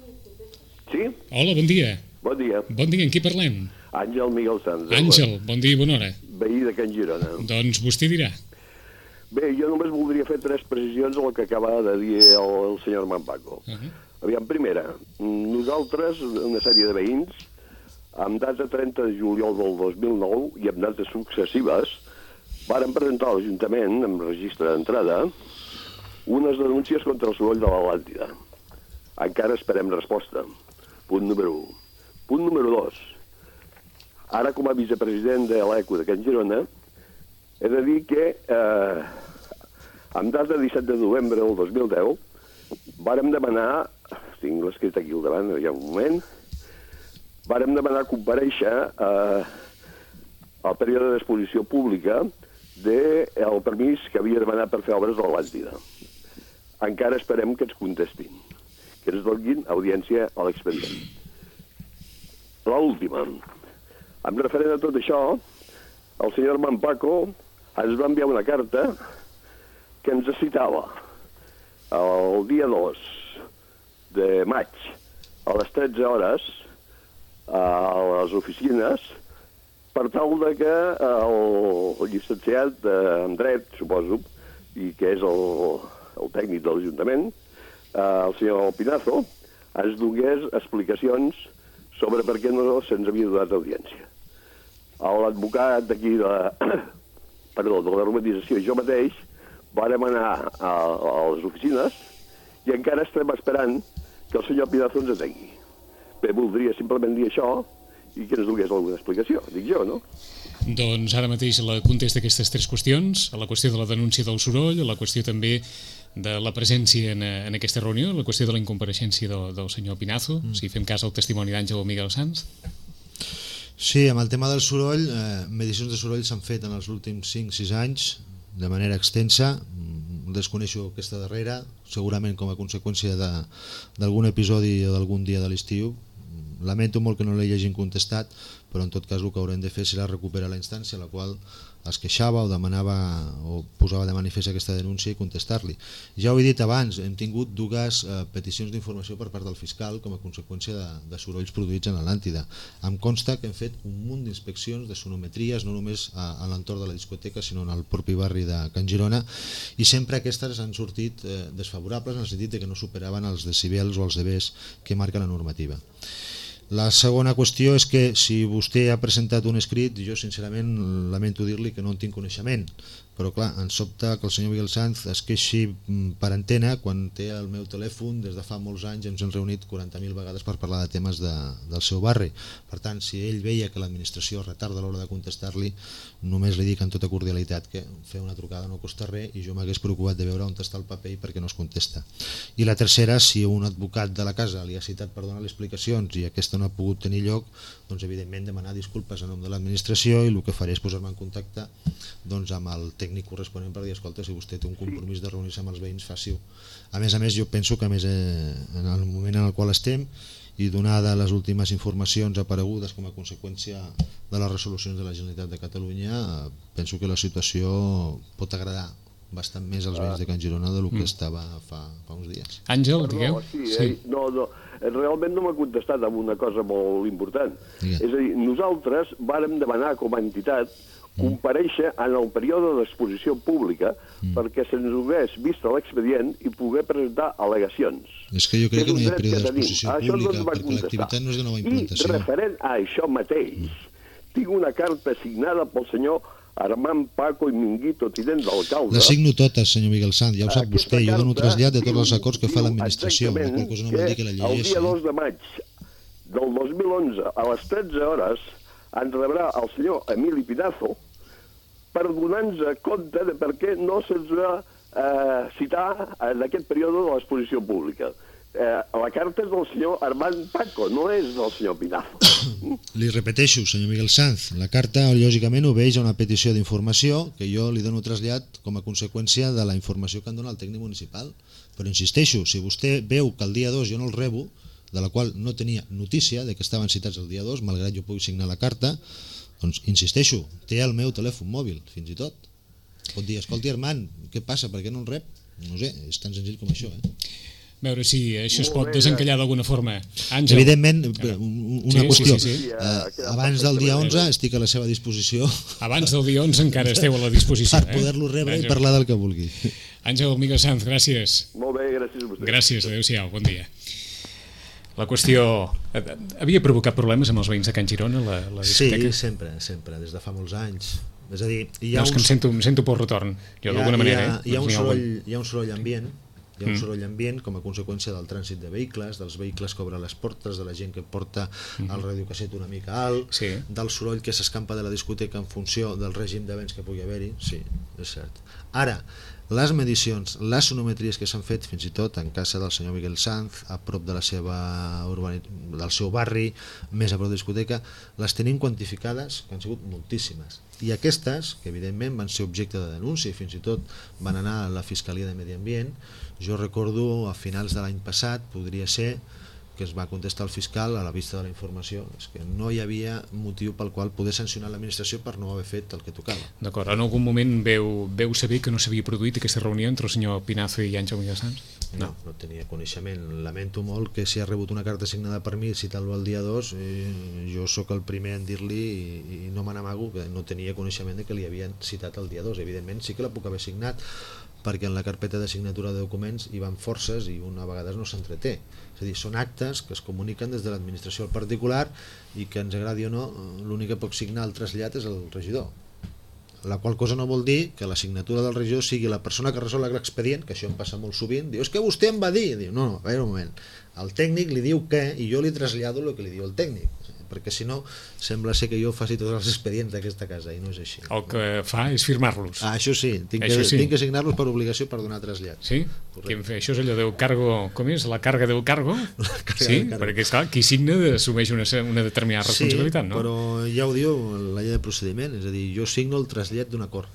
Sí? Hola, bon dia. Bon dia. Bon dia, en qui parlem? Àngel Miguel Sanz. Àngel, bon dia i bona hora. Veí de Can Girona. Doncs vostè dirà. Bé, jo només voldria fer tres precisions al que acaba de dir el, el senyor Manpaco. Uh -huh. Aviam, primera, nosaltres, una sèrie de veïns, amb data trenta de juliol del dos mil nou i amb dates successives, varen presentar a l'Ajuntament, amb registre d'entrada, unes denúncies contra el soroll de l'Atlàntida. encara esperem resposta. Punt número un. Punt número dos. Ara, com a vicepresident de l'ECO de Can Girona, he de dir que eh, en data disset de novembre del dos mil deu vàrem demanar, tinc l'escrit aquí al davant, hi ha un moment, vàrem demanar comparèixer eh, al període d'exposició pública del permís que havia demanat per fer obres a l'Atlàntida. Encara esperem que ens contestin, que ens donin audiència a l'expedient. L'última. En referent a tot això, el senyor Manpaco ens va enviar una carta que ens citava el dia dos de maig a les tretze hores a les oficines per tal de que el llicenciat en dret, suposo, i que és el, el tècnic de l'Ajuntament, el senyor Pinazo, ens donés explicacions sobre per què no se'ns havia donat audiència. L'advocat d'aquí de, perdó, de la urbanització i jo mateix vàrem anar a, a les oficines i encara estem esperant que el senyor Pinazo ens atengui. Bé, voldria simplement dir això i que ens donés alguna explicació, dic jo, no? Doncs ara mateix la contesta aquestes tres qüestions, a la qüestió de la denúncia del soroll, a la qüestió també de la presència en, en aquesta reunió, la qüestió de la incompareixença del, del senyor Pinazo, mm. si fem cas al testimoni d'Àngel Miguel Sanz. Sí, amb el tema del soroll, eh, medicions de soroll s'han fet en els últims cinc sis anys de manera extensa, desconeixo aquesta darrera, segurament com a conseqüència d'algun episodi o d'algun dia de l'estiu. Lamento molt que no l'hi hagin contestat, però en tot cas el que haurem de fer serà recuperar la instància a la qual es queixava o demanava o posava de manifest aquesta denúncia i contestar-li. Ja ho he dit abans, hem tingut dues eh, peticions d'informació per part del fiscal com a conseqüència de, de sorolls produïts en l'Atlàntida. Em consta que hem fet un munt d'inspeccions de sonometries, no només a, a l'entorn de la discoteca, sinó en el propi barri de Can Girona, i sempre aquestes han sortit eh, desfavorables en el sentit de que no superaven els decibels o els dBs que marca la normativa. La segona qüestió és que si vostè ha presentat un escrit, jo sincerament lamento dir-li que no en tinc coneixement, però clar, em sobta que el senyor Miguel Sanz es queixi per antena quan té el meu telèfon des de fa molts anys, ens hem reunit quaranta mil vegades per parlar de temes de, del seu barri. Per tant, si ell veia que l'administració retarda a l'hora de contestar-li, només li dic en tota cordialitat que fer una trucada no costa res i jo m'hagués preocupat de veure on està el paper i per què no es contesta. I la tercera, si un advocat de la casa li ha citat per donar explicacions i aquesta no ha pogut tenir lloc, doncs evidentment demanar disculpes en nom de l'administració i el que faré és posar-me en contacte doncs, amb el tècnic corresponent per dir, escolta, si vostè té un compromís de reunir-se amb els veïns, faci-ho. A més a més, jo penso que a més, eh, en el moment en el qual estem i donada les últimes informacions aparegudes com a conseqüència de les resolucions de la Generalitat de Catalunya, penso que la situació pot agradar bastant més als veïns de Can Girona del que mm. estava fa, fa uns dies. Àngel, digueu? Sí, sí. Eh? No, no, realment no m'ha contestat amb una cosa molt important. Digue. És a dir, nosaltres vàrem demanar com a entitat comparèixer en el període d'exposició pública mm. perquè se'ns hagués vist l'expedient i poder presentar al·legacions. És que jo crec que no hi ha període d'exposició pública, no perquè l'activitat no és de nova implantació. I referent a això mateix, mm. tinc una carta signada pel senyor Armand Paco i Minguito, tinent d'alcalde. Les signo totes, senyor Miguel Sanz, ja ho sap vostè, jo dono trasllat de tots els acords que fa l'administració, la qual cosa no vol dir que la llegeixi. El dia dos de maig del dos mil onze, a les tretze hores, ens rebrà el senyor Emili Pinazo per donar-nos compte de per què no se'ns va eh, citar en aquest període de l'exposició pública. Eh, la carta és del senyor Armand Paco, no és del senyor Pinazo. Li repeteixo, senyor Miguel Sanz, la carta lògicament obeix a una petició d'informació que jo li dono trasllat com a conseqüència de la informació que em dona el tècnic municipal. Però insisteixo, si vostè veu que el dia dos jo no el rebo, de la qual no tenia notícia de que estaven citats el dia dos, malgrat jo pugui signar la carta, doncs insisteixo, té el meu telèfon mòbil, fins i tot. Pot dir, escolti Armand, què passa, per què no el rep? No sé, és tan senzill com això, eh? A veure si això es pot desencallar d'alguna forma. Àngel. Evidentment, una sí, qüestió. Sí, sí, sí. Uh, abans del dia onze estic a la seva disposició. Abans del dia onze encara esteu a la disposició. Per poder-lo rebre eh? i parlar del que vulgui. Àngel Miguel Sanz, gràcies. Molt bé, gràcies a vostè. Gràcies, adéu-siau, bon dia. La qüestió... Havia provocat problemes amb els veïns de Can Girona, la, la discoteca? Sí, sempre, sempre, des de fa molts anys. És a dir, hi ha no, és un... que em sento, em sento por retorn, jo d'alguna manera. Hi ha, hi, ha un soroll, hi ha un soroll ambient Hi ha un Mm. soroll ambient com a conseqüència del trànsit de vehicles, dels vehicles que obren les portes, de la gent que porta el radiocasset una mica alt, Sí. del soroll que s'escampa de la discoteca en funció del règim de vents que pugui haver-hi. Sí, és cert. Ara, les medicions, les sonometries que s'han fet fins i tot en casa del senyor Miguel Sanz, a prop de la seva urbani... del seu barri, més a prop de la discoteca, les tenim quantificades, que han sigut moltíssimes. I aquestes, que evidentment van ser objecte de denúncia i fins i tot van anar a la Fiscalia de Medi Ambient, jo recordo a finals de l'any passat, podria ser, que es va contestar el fiscal a la vista de la informació, és que no hi havia motiu pel qual poder sancionar l'administració per no haver fet el que tocava. D'acord, en algun moment veu, veu saber que no s'havia produït aquesta reunió entre el senyor Pinazo i Àngel Miguel Sanz? No, no tenia coneixement. Lamento molt que si ha rebut una carta signada per mi citant-lo el dia dos, eh, jo sóc el primer en dir-li i, i no me n'amago que no tenia coneixement de que li havien citat el dia dos. Evidentment sí que la puc haver signat, perquè en la carpeta de signatura de documents hi van forces i una a vegades no s'entreté. És a dir, són actes que es comuniquen des de l'administració al particular i que ens agradi o no, l'únic que pot signar el trasllat és el regidor. La qual cosa no vol dir que la signatura del regidor sigui la persona que resol l'expedient, que això em passa molt sovint, diu, és que vostè em va dir, diu, no, no, a veure un moment, el tècnic li diu què i jo li trasllado el que li diu el tècnic, perquè si no sembla ser que jo faci tots els expedients d'aquesta casa i no és així. El que fa és firmar-los. Ah, això sí, tinc Això que, sí. tinc que signar-los per obligació per donar trasllat. Sí? Qui fa? Això és allò del cargo, com és? La càrrega del cargo? càrrega Sí, del cargo. perquè esclar, qui signa assumeix una, una determinada responsabilitat, sí, no? però ja ho diu la llei de procediment, és a dir, jo signo el trasllat d'un acord.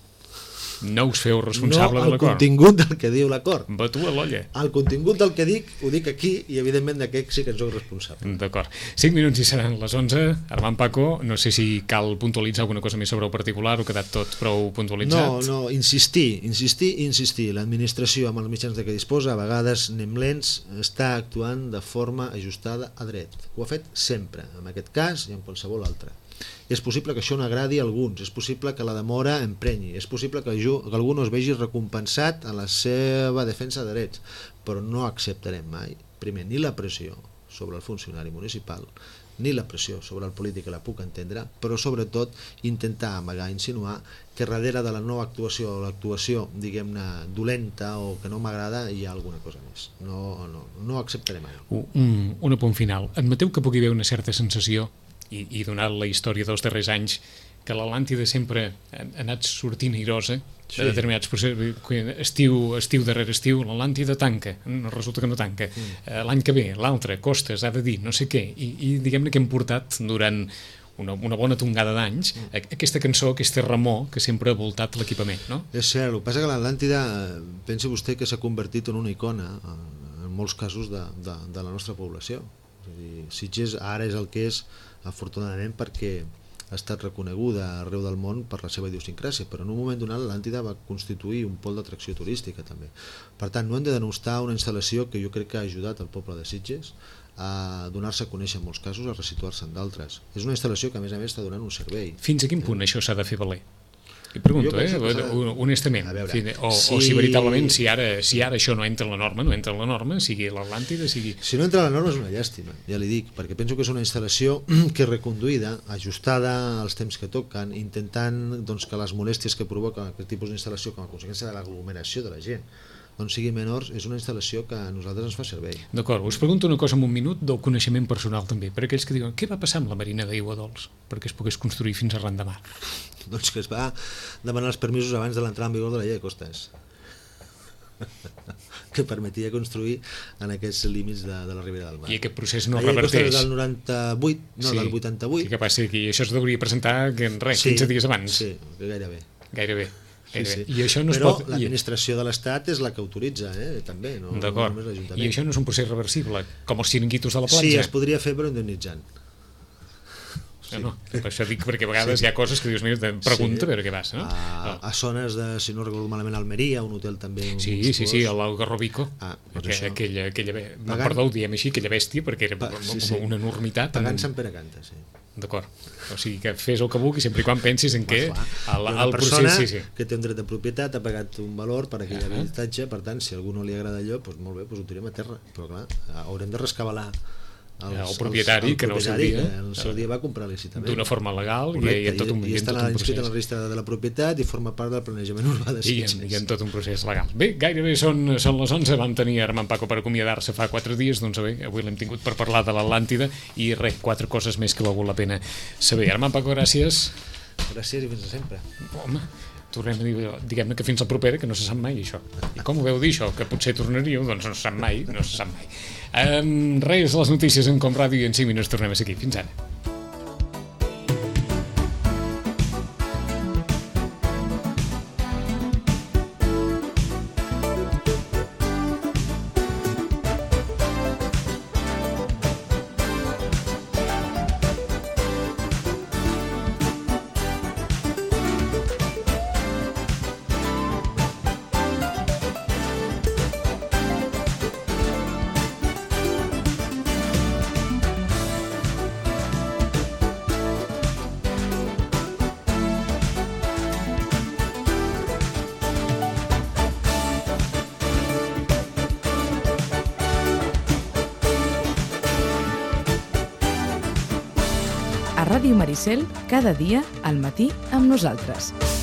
No us feu responsable no de el l'acord. contingut del que diu l'acord. Batua l'olla. El contingut del que dic, ho dic aquí i evidentment d'aquest sí que en soc responsable. D'acord. cinc minuts i seran les onze. Armand Paco, no sé si cal puntualitzar alguna cosa més sobre el particular o ha quedat tot prou puntualitzat. No, no, insistir, insistir i insistir. L'administració amb els mitjans de què disposa, a vegades anem lents, està actuant de forma ajustada a dret. Ho ha fet sempre, en aquest cas i en qualsevol altre. És possible que això no agradi a alguns, és possible que la demora emprenyi, és possible que, jo, que algú no es vegi recompensat en la seva defensa de drets, però no acceptarem mai, primer, ni la pressió sobre el funcionari municipal, ni la pressió sobre el polític, que la puc entendre, però sobretot intentar amagar, insinuar que darrere de la nova actuació o l'actuació, diguem-ne, dolenta o que no m'agrada, hi ha alguna cosa més. No, no, no acceptarem mai. Un, un apunt final. Admeteu que pugui haver una certa sensació i, i donat la història dels darrers anys que l'Atlàntida sempre ha anat sortint airosa Sí. de determinats processos. Estiu, estiu darrere estiu, l'Atlàntida tanca, no, resulta que no tanca. Mm. L'any que ve, l'altre, Costes, ha de dir, no sé què, i, i diguem-ne que hem portat durant una, una bona tongada d'anys mm. aquesta cançó, aquesta remor que sempre ha voltat l'equipament, no? És cert, el que passa que l'Atlàntida, pensi vostè que s'ha convertit en una icona en molts casos de, de, de la nostra població. És a dir, Sitges ara és el que és, afortunadament, perquè ha estat reconeguda arreu del món per la seva idiosincràsia, però en un moment donat l'Atlàntida va constituir un pol d'atracció turística també. Per tant, no hem de denostar una instal·lació que jo crec que ha ajudat el poble de Sitges a donar-se a conèixer en molts casos, a resituar-se en d'altres. És una instal·lació que a més a més està donant un servei. Fins a quin punt això s'ha de fer valer? I pregunto, eh, honestament, veure, fi, o, si... o si veritablement si ara, si ara això no entra en la norma, no entra en la norma, sigui l'Atlàntida, sigui... Si no entra a la norma és una llàstima, ja li dic, perquè penso que és una instal·lació que reconduïda, ajustada als temps que toquen, intentant doncs, que les molèsties que provoca aquest tipus d'instal·lació com a conseqüència de l'aglomeració de la gent doncs siguin menors, és una instal·lació que a nosaltres ens fa servei. D'acord, us pregunto una cosa en un minut del coneixement personal també, per aquells que diuen què va passar amb la marina d'Aigua Dols perquè es pogués construir fins a ran de mar? Doncs que es va demanar els permisos abans de l'entrada en vigor de la llei de costes que permetia construir en aquests límits de, de la Ribera del Mar. I aquest procés no la llei de reverteix? costes del noranta-vuit, no, sí. del vuitanta-vuit. Sí, que passa que això es deuria presentar en res, sí, quinze dies abans. Sí, gairebé. Gairebé. Sí, sí. I això no però es pot... l'administració de l'Estat és la que autoritza, eh? també, no, no només l'Ajuntament. I això no és un procés reversible, com els xiringuitos de la platja? Sí, es podria fer però indemnitzant. Sí. No, no, per això dic, perquè a vegades sí. hi ha coses que dius, mira, pregunta sí. a veure què passa, no? A, a zones de, si no recordo malament, Almeria, un hotel també... Un sí, sí, sí, al Garrobico, ah, doncs aquella, aquella, aquella, Pagant... perdó, ho diem així, aquella bèstia, perquè era pa, sí, sí. una enormitat. Pagant Sant Pere Canta, sí. D'acord, o sigui que fes el que vulgui sempre i quan pensis en què el, el procés... Sí, sí. que té un dret de propietat ha pagat un valor per aquell uh-huh. habitatge, per tant, si a algú no li agrada allò, doncs molt bé, doncs ho tirem a terra, però clar, haurem de rescabalar el propietari, el que no el seu propietari, dia, que el seu dia va comprar lícitament. d'una forma legal. Correcte, i, i, en tot un, i, i i en està tot un inscrit a procés. la resta de la propietat i forma part del planejament urbà de I en, Sitges. i en tot un procés legal. Bé, gairebé són, són les onze, vam tenir Armand Paco per acomiadar-se fa quatre dies, doncs bé, avui l'hem tingut per parlar de l'Atlàntida i res, quatre coses més que valgut la pena saber. Armand Paco, gràcies. Gràcies i fins a sempre. Home, tornem a dir, diguem-ne que fins la propera, que no se sap mai això. I com ho veu dir això? Que potser tornaríeu? Doncs no se sap mai, no se sap mai. Um, res, les notícies en Com Ràdio i en cinc minuts tornem a ser aquí. Fins ara. A Ràdio Maricel, cada dia al matí amb nosaltres.